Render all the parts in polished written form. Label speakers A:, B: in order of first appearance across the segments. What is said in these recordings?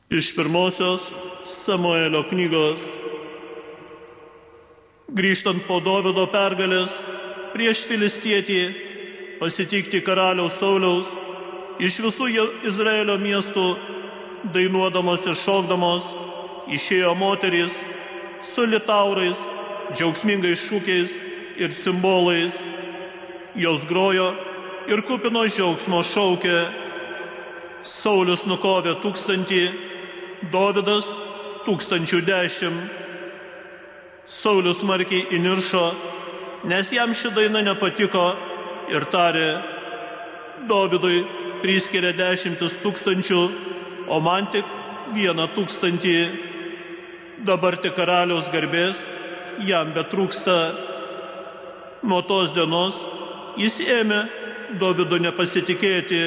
A: Iš pirmosios Samuelio knygos. Grįžtant po Dovydo pergalės prieš filistietį pasitikti karaliaus Sauliaus, iš visų Izraelio miestų, dainuodamos ir šokdamos, išėjo moterys su litaurais, džiaugsmingais šūkiais ir cimbolais. Jos grojo ir kupino džiaugsmo šaukė. Saulius nukovė 1000, Dovydas 1010. Saulius smarkiai įniršo, nes jam ši daina nepatiko ir tarė: Dovydui priskiria 10 000, o man tik 1000. Dabar tik karaliaus garbės jam betrūksta. Nuo tos dienos jis ėmė Dovydu nepasitikėti.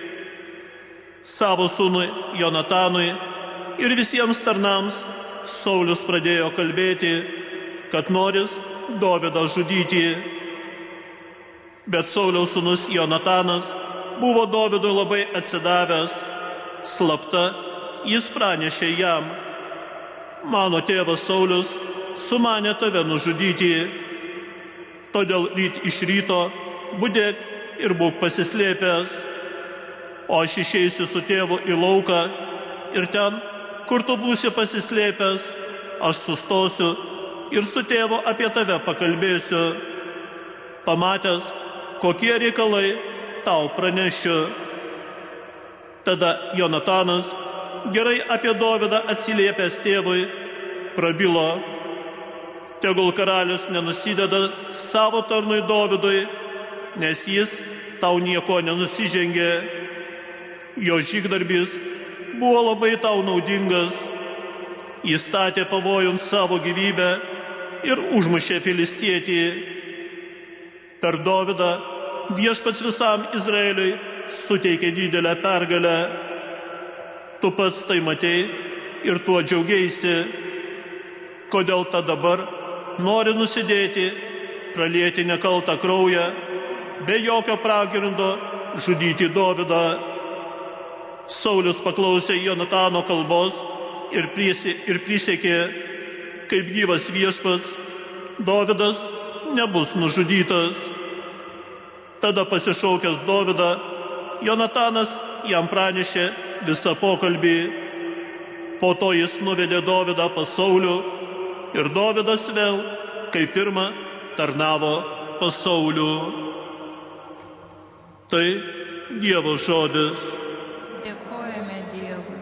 A: Savo sūnui Jonatanui ir visiems tarnams Saulius pradėjo kalbėti, kad noris Dovydą žudyti. Bet Sauliaus sūnus Jonatanas buvo Dovydui labai atsidavęs. Slapta jis pranešė jam: mano tėvas Saulius sumanė tave nužudyti. Todėl ryt iš ryto budėk ir būk pasislėpęs. O aš išeisiu su tėvu į lauką ir ten, kur tu būsi pasislėpęs, aš sustosiu ir su tėvu apie tave pakalbėsiu. Pamatęs, kokie reikalai, tau pranešiu. Tada Jonatanas, gerai apie Dovydą atsiliepęs tėvui, prabilo: tegul karalius nenusideda savo tarnui Dovydui, nes jis tau nieko nenusižengė. Jo žygdarbis buvo labai tau naudingas. Jis statė pavojun savo gyvybę ir užmušė filistietį. Per Dovydą viešpats visam Izraeliui suteikė didelę pergalę. Tu pats tai matei ir tuo džiaugeisi. Kodėl ta dabar nori nusidėti, pralieti nekaltą kraują, be jokio pagrindo žudyti Dovydą? Saulius paklausė Jonatano kalbos ir prisiekė, kaip gyvas viešpats, Dovydas nebus nužudytas. Tada pasišaukęs Dovydą, Jonatanas jam pranešė visą pokalbį. Po to jis nuvedė Dovydą pas Saulių ir Dovydas vėl, kaip pirma, tarnavo pas Saulių. Tai Dievo žodis.
B: Dėkojame Dievui.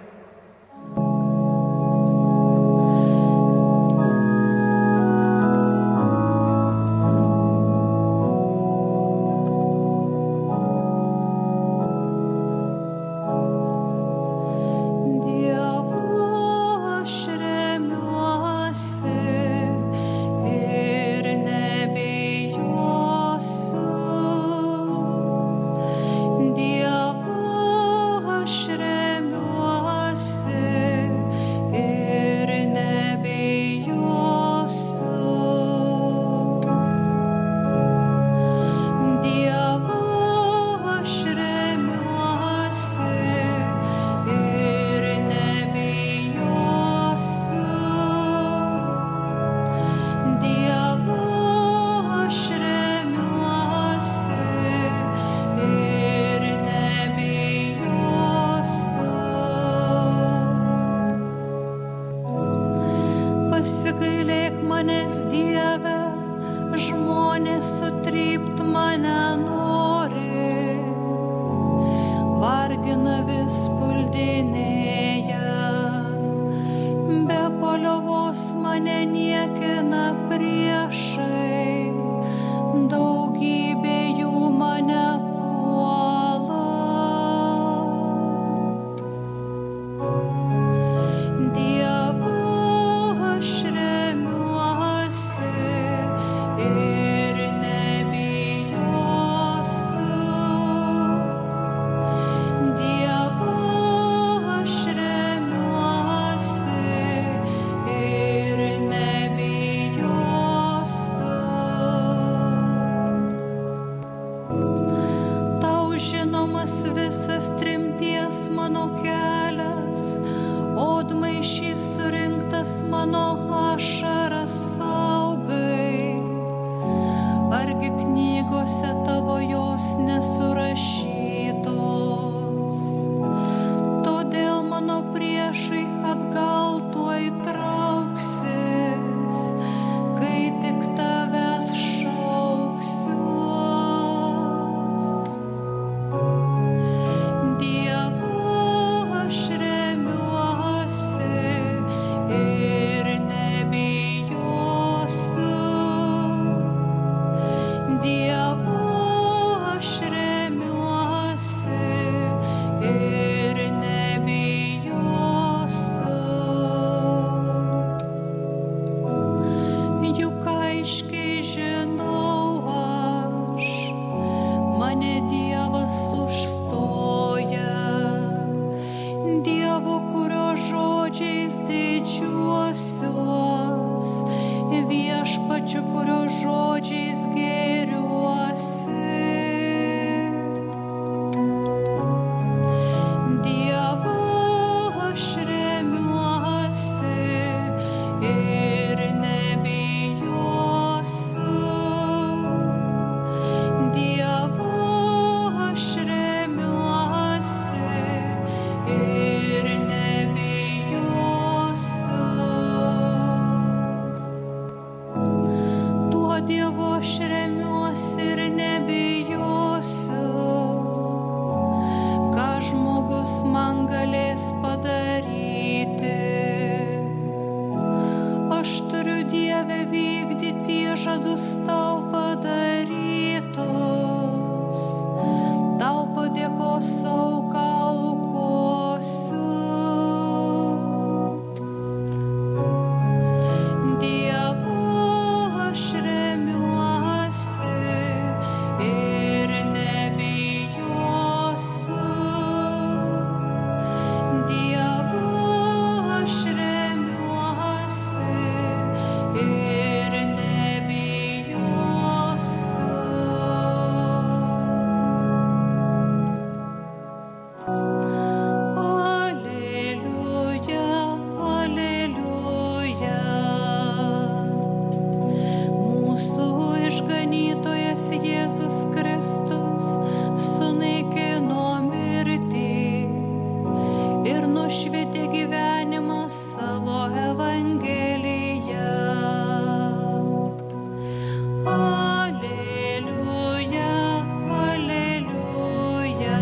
C: Pasigailėk manęs, Dieve, žmonės sutrypt mane nori, vargina vis puldinėja, be paliovos mane niekina priešai, daugybė jų mane puola. Dievu Dievu, kurio žodžiais didžiuosiuos, viešpačiu, kurio žodžiais gėriuosi. Dievu aš remiuosi ir nebijosiu. Dievu aš remiuosi ir nebijosiu. Tuo Dievu aš remiuosi ir nebijosiu. Ką žmogus man galės padaryti? Aš turiu, Dieve, vykdyti žadus tau padarytus. Tau padėkos auką aukosiu. Dievu aš remiuosi ir nebijosiu. Dievu aš remiuosi ir nebijosiu. Aleliuja, aleliuja. Mūsų išganytojas Jėzus Kristus sunaikino mirtį ir nušvietė gyvenimą savo Evangeliją. Aleliuja, aleliuja.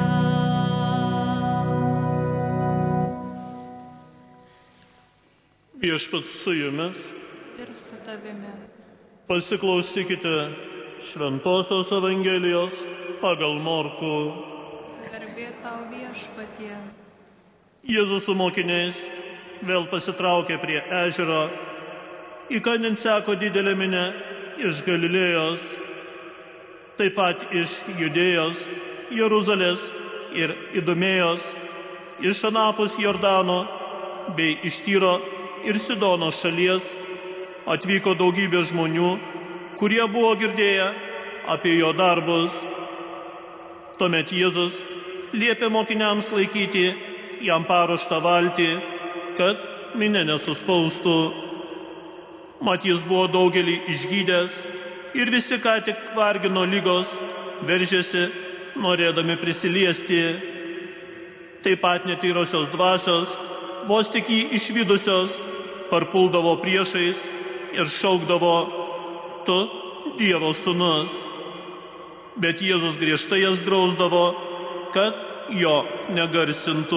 A: Viešpats su jumis.
B: Ir su tavimi.
A: Pasiklausykite Šventosios Evangelijos pagal Morkų.
B: Garbė tau viešpatie.
A: Jėzus su mokiniais vėl pasitraukė prie ežero, įkandin seko didelė minia iš Galilėjos, taip pat iš Judėjos, Jeruzalės ir Idumėjos, iš anapus Jordano bei iš Tyro ir Sidono šalies atvyko daugybė žmonių, kurie buvo girdėję apie jo darbus. Tuomet Jėzus liepė mokiniams laikyti jam paruoštą valtį, kad minia nesuspaustų. Mat jis buvo daugelį išgydęs ir visi, ką tik vargino lygos, veržėsi, norėdami prisiliesti. Taip pat netyrosios dvasios, vos tik jį išvydusios, parpuldavo priešais ir šaukdavo: Tu Dievo sūnus. Bet Jėzus griežtai jas drausdavo, kad jo negarsintų.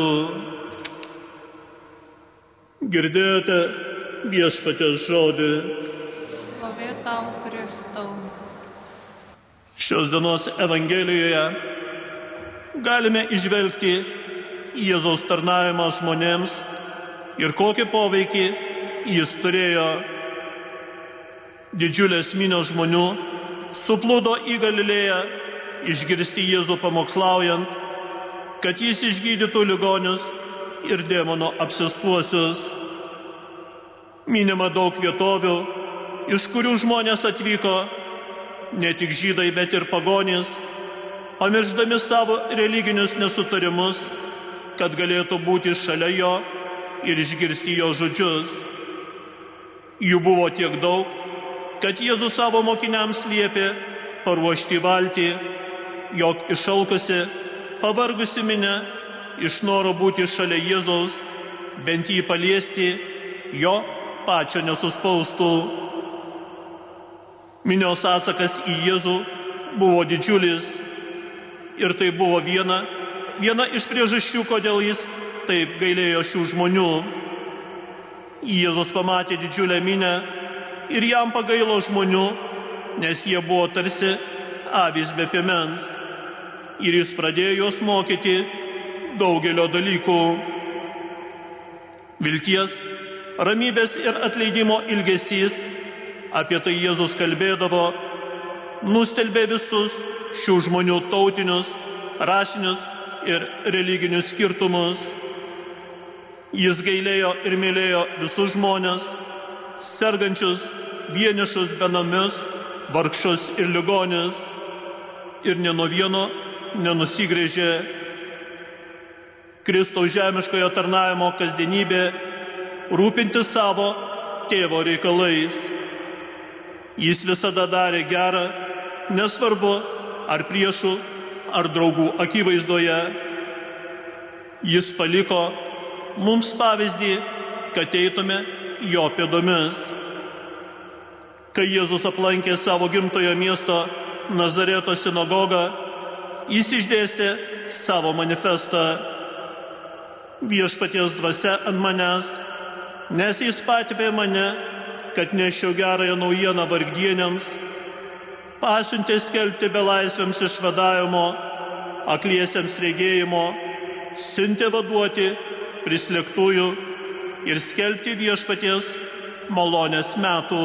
A: Girdėjote Viešpaties žodį.
B: Šlovė tau, Kristau.
A: Šios dienos Evangelijoje galime įžvelgti Jėzaus tarnavimą žmonėms ir kokį poveikį jis turėjo. Didžiulės minios žmonių suplūdo į Galilėją išgirsti Jėzų pamokslaujant, kad jis išgydytų ligonius ir demono apsėstuosius. Minima daug vietovių, iš kurių žmonės atvyko, ne tik žydai, bet ir pagonys, pamiršdami savo religinius nesutarimus, kad galėtų būti šalia jo ir išgirsti jo žodžius. Jų buvo tiek daug, kad Jėzus savo mokiniams liepė paruošti valtį, jog išalkusi, pavargusi minia iš noro būti šalia Jėzaus, bent jį paliesti, jo pačio nesuspaustų. Minios atsakas į Jėzų buvo didžiulis ir tai buvo viena iš priežasčių, kodėl jis taip gailėjo šių žmonių. Jėzus pamatė didžiulę minią ir jam pagailo žmonių, nes jie buvo tarsi avys be piemens. Ir jis pradėjo juos mokyti daugelio dalykų. Vilties, ramybės ir atleidimo ilgesys, apie tai Jėzus kalbėdavo, nustelbė visus šių žmonių tautinius, rasinius ir religinius skirtumus. Jis gailėjo ir mylėjo visus žmonės, sergančius, vienišus, benamius, vargšus ir ligonius, ir ne nuo vieno nenusigręžė. Kristaus žemiškojo tarnavimo kasdienybė rūpinti savo tėvo reikalais. Jis visada darė gerą, nesvarbu ar priešų, ar draugų akivaizdoje. Jis paliko mums pavyzdį, kad eitume jo pėdomis. Kai Jėzus aplankė savo gimtojo miesto Nazareto sinagogą, jis išdėstė savo manifestą. Viešpaties dvasia ant manęs, nes jis patepė mane, kad nešiau gerąją naujieną vargdieniams, pasiuntė skelbti belaisviams išvadavimo, akliesiems regėjimo, siuntė vaduoti prislėgtųjų ir skelbti viešpaties malonės metų.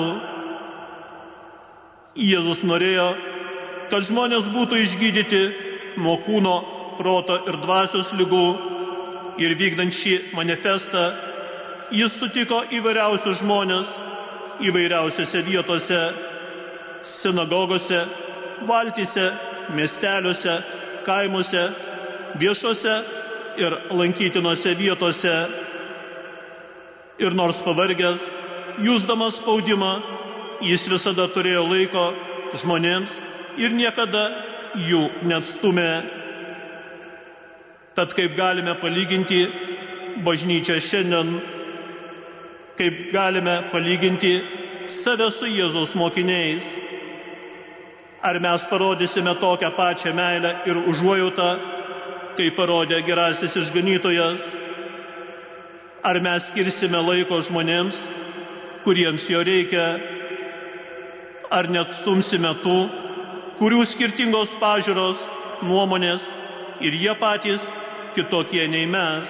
A: Jėzus norėjo, kad žmonės būtų išgydyti nuo kūno, proto ir dvasios ligų, ir vykdant šį manifestą, jis sutiko įvairiausius žmonės įvairiausiose vietose, sinagogose, valtyse, miesteliuose, kaimuose, viešose ir lankytinose vietose. Ir nors pavargęs, jusdamas spaudimą, jis visada turėjo laiko žmonėms ir niekada jų neatstumė. Tad kaip galime palyginti bažnyčią šiandien, kaip galime palyginti save su Jėzaus mokiniais? Ar mes parodysime tokią pačią meilę ir užuojautą, kaip parodė gerasis išganytojas? Ar mes skirsime laiko žmonėms, kuriems jo reikia? Ar neatstumsime tų, kurių skirtingos pažiūros, nuomonės ir jie patys kitokie nei mes?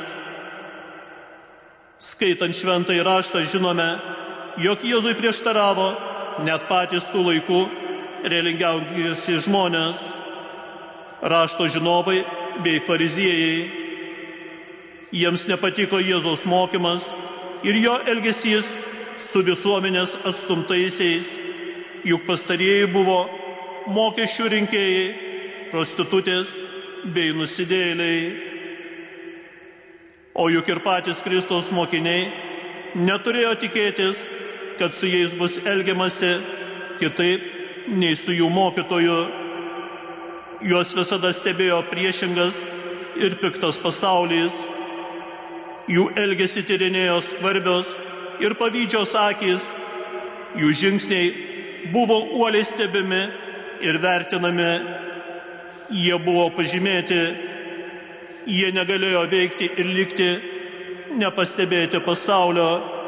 A: Skaitant šventąjį raštą žinome, jog Jėzui prieštaravo net patys tų laikų religingiausi žmonės, rašto žinovai bei fariziejai. Jiems nepatiko Jėzaus mokymas ir jo elgesys su visuomenės atstumtaisiais, juk pastarieji buvo mokesčių rinkėjai, prostitutės bei nusidėjėliai. O juk ir patys Kristaus mokiniai neturėjo tikėtis, kad su jais bus elgiamasi kitaip nei su jų mokytoju. Juos visada stebėjo priešingas ir piktas pasaulis. Jų elgesį tyrinėjo skvarbios ir pavydžios akys. Jų žingsniai buvo uoliai stebimi ir vertinami. Jie buvo pažymėti. Jie negalėjo veikti ir likti, nepastebėti pasaulio.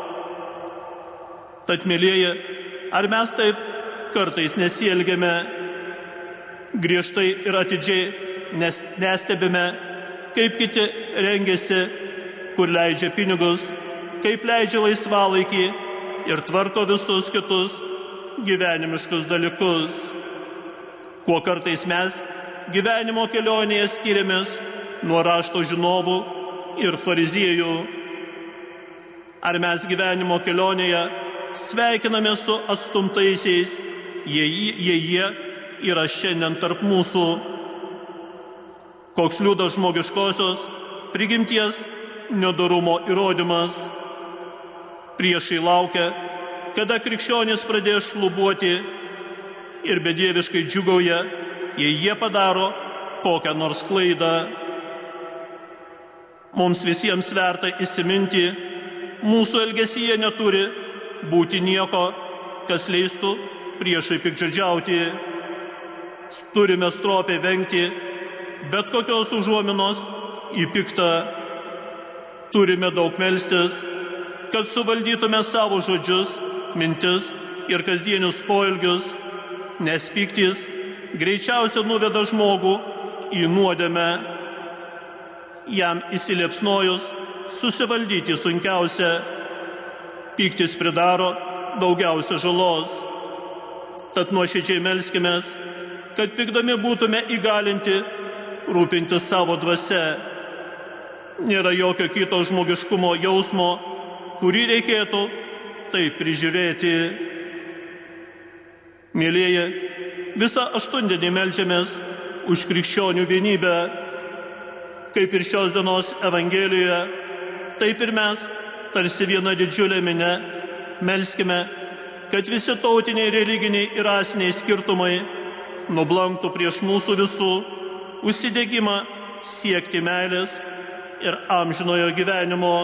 A: Tad, mielieji, ar mes taip kartais nesielgiame? Griežtai ir atidžiai nestebime, kaip kiti rengiasi, kur leidžia pinigus, kaip leidžia laisvalaikį ir tvarko visus kitus gyvenimiškus dalykus. Kuo kartais mes gyvenimo kelionėje skiriamės nuo rašto žinovų ir fariziejų? Ar mes gyvenimo kelionėje sveikiname su atstumtaisiais, jei jie yra šiandien tarp mūsų? Koks liūdas žmogiškosios prigimties nedorumo įrodymas. Priešai laukia, kada krikščionys pradės šlubuoti ir bedieviškai džiūgauja, jei jie padaro kokią nors klaidą. Mums visiems verta įsiminti, mūsų elgesyje neturi būti nieko, kas leistų priešai piktžodžiauti. Turime stropiai vengti bet kokios užuominos į piktą. Turime daug melstis, kad suvaldytume savo žodžius, mintis ir kasdienius poelgius, nes piktis greičiausiai nuveda žmogų į nuodėmę. Jam įsiliepsnojus susivaldyti sunkiausia. Piktis pridaro daugiausia žalos. Tad nuoširdžiai melskimės, kad pykdami būtume įgalinti rūpintis savo dvasia. Nėra jokio kito žmogiškumo jausmo, kurį reikėtų taip prižiūrėti. Mėlieji, visą aštuondienį meldžiamės už krikščionių vienybę. Kaip ir šios dienos Evangelijoje, taip ir mes, tarsi viena didžiulė minia, melskime, kad visi tautiniai, religiniai ir rasiniai skirtumai nublanktų prieš mūsų visų užsidegimą siekti meilės ir amžinojo gyvenimo.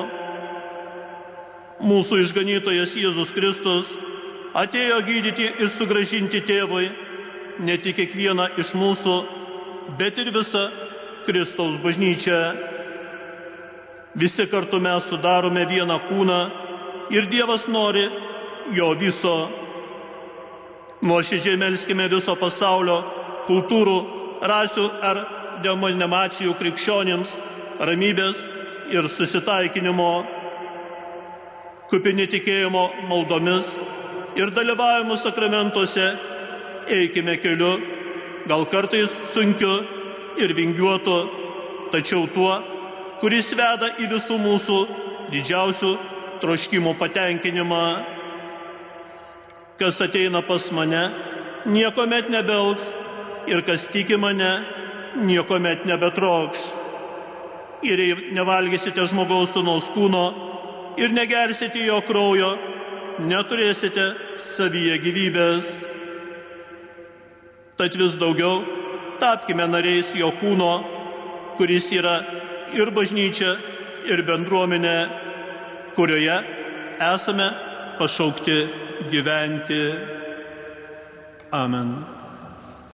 A: Mūsų išganytojas Jėzus Kristus atėjo gydyti ir sugrąžinti tėvui ne tik kiekvieną iš mūsų, bet ir visą Kristaus bažnyčią. Visi kartu mes sudarome vieną kūną ir Dievas nori jo viso. Nuoširdžiai melskime viso pasaulio, kultūrų, rasių ar denominacijų krikščionims ramybės ir susitaikinimo. Kupini tikėjimo maldomis ir dalyvavimu sakramentuose eikime keliu, gal kartais sunkiu ir vingiuotu, tačiau tuo, kuris veda į visų mūsų didžiausių troškimų patenkinimą. Kas ateina pas mane, niekuomet nebelgs, ir kas tiki mane, niekuomet nebetrokš. Ir jei nevalgysite žmogaus sūnaus kūno ir negersite jo kraujo, neturėsite savyje gyvybės. Tad vis daugiau tapkime nariais jo kūno, kuris yra ir bažnyčia, ir bendruomenė, kurioje esame pašaukti gyventi. Amen.